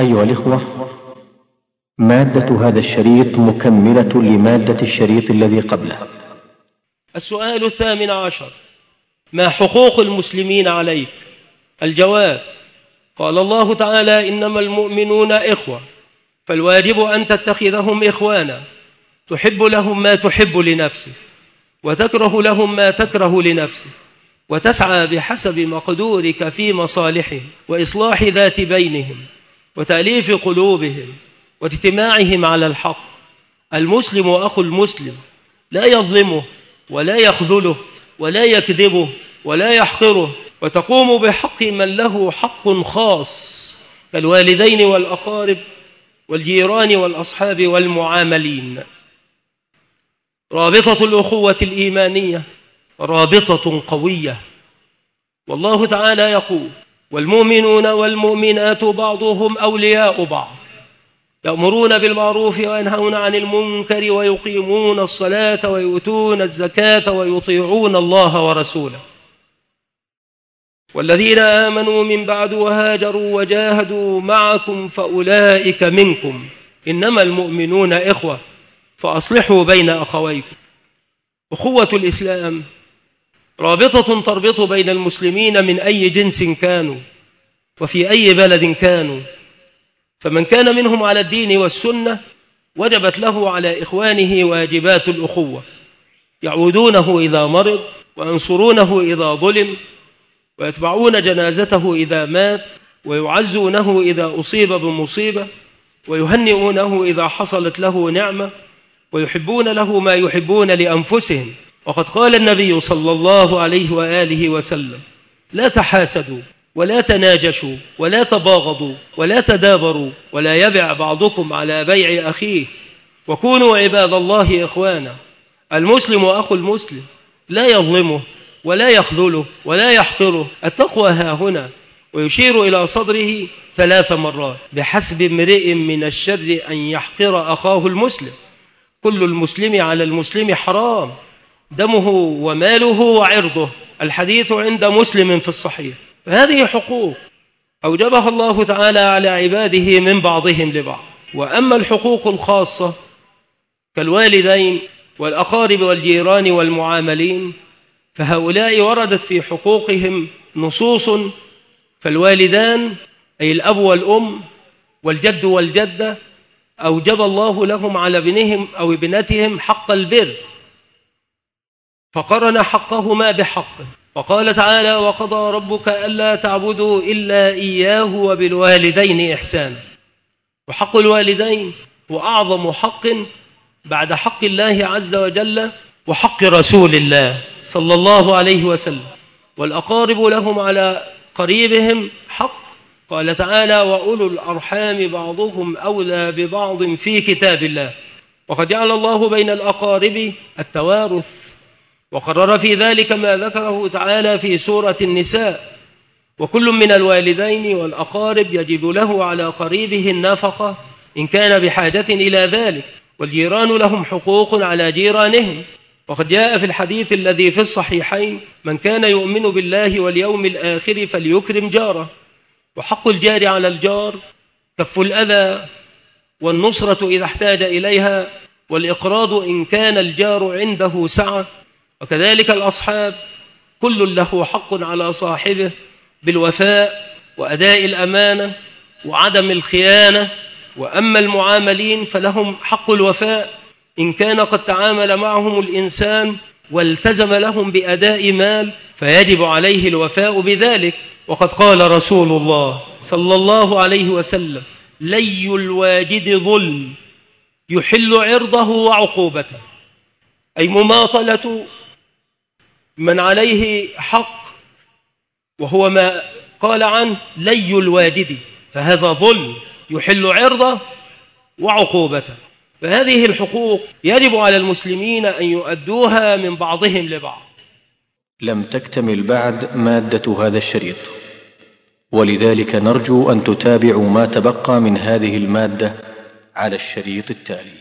أيها الإخوة، مادة هذا الشريط مكملة لمادة الشريط الذي قبله. السؤال 18: ما حقوق المسلمين عليك؟ الجواب: قال الله تعالى: إنما المؤمنون إخوة، فالواجب أن تتخذهم إخوانا، تحب لهم ما تحب لنفسك، وتكره لهم ما تكره لنفسك، وتسعى بحسب مقدورك في مصالحهم وإصلاح ذات بينهم وتأليف قلوبهم واجتماعهم على الحق. المسلم أخو المسلم، لا يظلمه ولا يخذله ولا يكذبه ولا يحقره، وتقوم بحق من له حق خاص كالوالدين والأقارب والجيران والأصحاب والمعاملين. رابطة الأخوة الإيمانية رابطة قوية، والله تعالى يقول: والمؤمنون والمؤمنات بعضهم أولياء بعض، يأمرون بالمعروف وينهون عن المنكر ويقيمون الصلاة ويؤتون الزكاة ويطيعون الله ورسوله. والذين آمنوا من بعد وهاجروا وجاهدوا معكم فأولئك منكم، إنما المؤمنون إخوة فأصلحوا بين أخويكم. أخوة الإسلام رابطة تربط بين المسلمين من أي جنس كانوا وفي أي بلد كانوا، فمن كان منهم على الدين والسنة وجبت له على إخوانه واجبات الأخوة، يعودونه إذا مرض، وينصرونه إذا ظلم، ويتبعون جنازته إذا مات، ويعزونه إذا أصيب بمصيبة، ويهنئونه إذا حصلت له نعمة، ويحبون له ما يحبون لأنفسهم. وقد قال النبي صلى الله عليه وآله وسلم: لا تحاسدوا ولا تناجشوا ولا تباغضوا ولا تدابروا، ولا يبع بعضكم على بيع أخيه، وكونوا عباد الله إخوانا. المسلم أخو المسلم، لا يظلمه ولا يخذله ولا يحقره. التقوى ها هنا، ويشير إلى صدره 3 مرات: بحسب امرئ من الشر أن يحقر أخاه المسلم، كل المسلم على المسلم حرام، دمه وماله وعرضه. الحديث عند مسلم في الصحيح. فهذه حقوق أوجبها الله تعالى على عباده من بعضهم لبعض. وأما الحقوق الخاصة كالوالدين والأقارب والجيران والمعاملين، فهؤلاء وردت في حقوقهم نصوص. فالوالدان أي الأب والأم والجد والجدة أوجب الله لهم على ابنهم أو ابنتهم حق البر، فقرن حقهما بحقه، فقال تعالى: وقضى ربك ألا تعبدوا إلا إياه وبالوالدين إحسانا. وحق الوالدين هو أعظم حق بعد حق الله عز وجل وحق رسول الله صلى الله عليه وسلم. والأقارب لهم على قريبهم حق، قال تعالى: وأولو الأرحام بعضهم أولى ببعض في كتاب الله. وقد جعل الله بين الأقارب التوارث، وقرر في ذلك ما ذكره تعالى في سورة النساء: وكل من الوالدين والأقارب يجب له على قريبه النفقة إن كان بحاجة إلى ذلك، والجيران لهم حقوق على جيرانهم. وقد جاء في الحديث الذي في الصحيحين: من كان يؤمن بالله واليوم الآخر فليكرم جاره. وحق الجار على الجار كف الأذى والنصرة إذا احتاج إليها، والإقراض إن كان الجار عنده سعة. وكذلك الأصحاب كل له حق على صاحبه بالوفاء وأداء الأمانة وعدم الخيانة. وأما المعاملين فلهم حق الوفاء إن كان قد تعامل معهم الإنسان والتزم لهم بأداء مال، فيجب عليه الوفاء بذلك. وقد قال رسول الله صلى الله عليه وسلم: لي الواجد ظلم يحل عرضه وعقوبته، أي مماطلة من عليه حق، وهو ما قال عنه لي الواجد، فهذا ظلم يحل عرضه وعقوبته. فهذه الحقوق يجب على المسلمين أن يؤدوها من بعضهم لبعض. لم تكتمل بعد مادة هذا الشريط، ولذلك نرجو أن تتابعوا ما تبقى من هذه المادة على الشريط التالي.